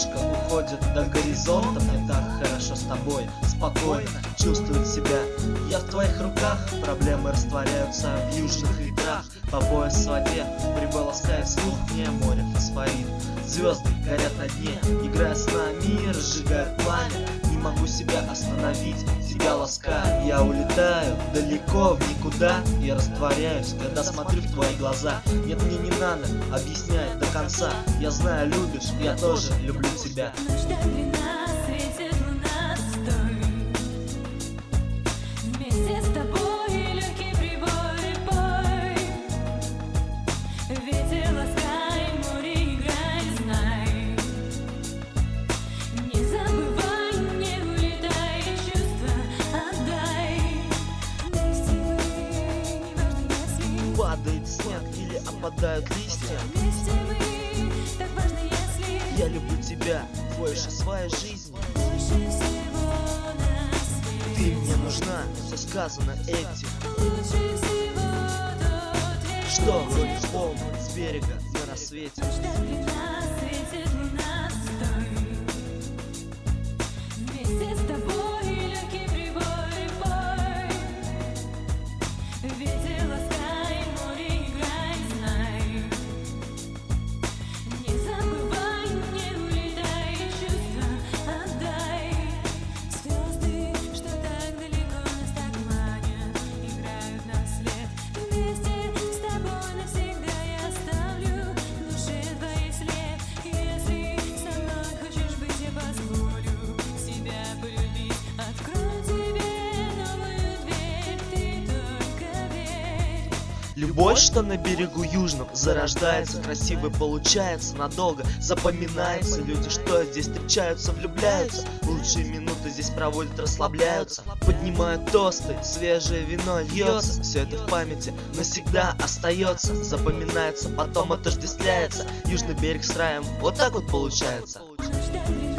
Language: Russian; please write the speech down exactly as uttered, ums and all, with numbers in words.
Девушка уходит до горизонта, мне так хорошо с тобой, спокойно чувствовать себя. Я в твоих руках, проблемы растворяются в южных ветрах. По пояс в воде, прибыл ласкает слух мне море фосфорит. Звезды горят на дне, играя с нами, разжигают пламя. Не могу себя остановить, тебя ласкаю. Я улетаю далеко в никуда, я растворяюсь, когда смотрю в твои глаза. Нет, мне не надо объяснять до конца, я знаю, любишь, я тоже люблю тебя. Падает снег или опадают листья, я люблю тебя больше своей жизни. Ты мне нужна, все сказано этим. Что гонишь волны с берега на рассвете? Любовь, что на берегу южном зарождается, красивой получается надолго, запоминается. Люди, что здесь встречаются, влюбляются, лучшие минуты здесь проводят, расслабляются, поднимают тосты, свежее вино льется. Все это в памяти навсегда остается, запоминается, потом отождествляется. Южный берег с раем, вот так вот получается.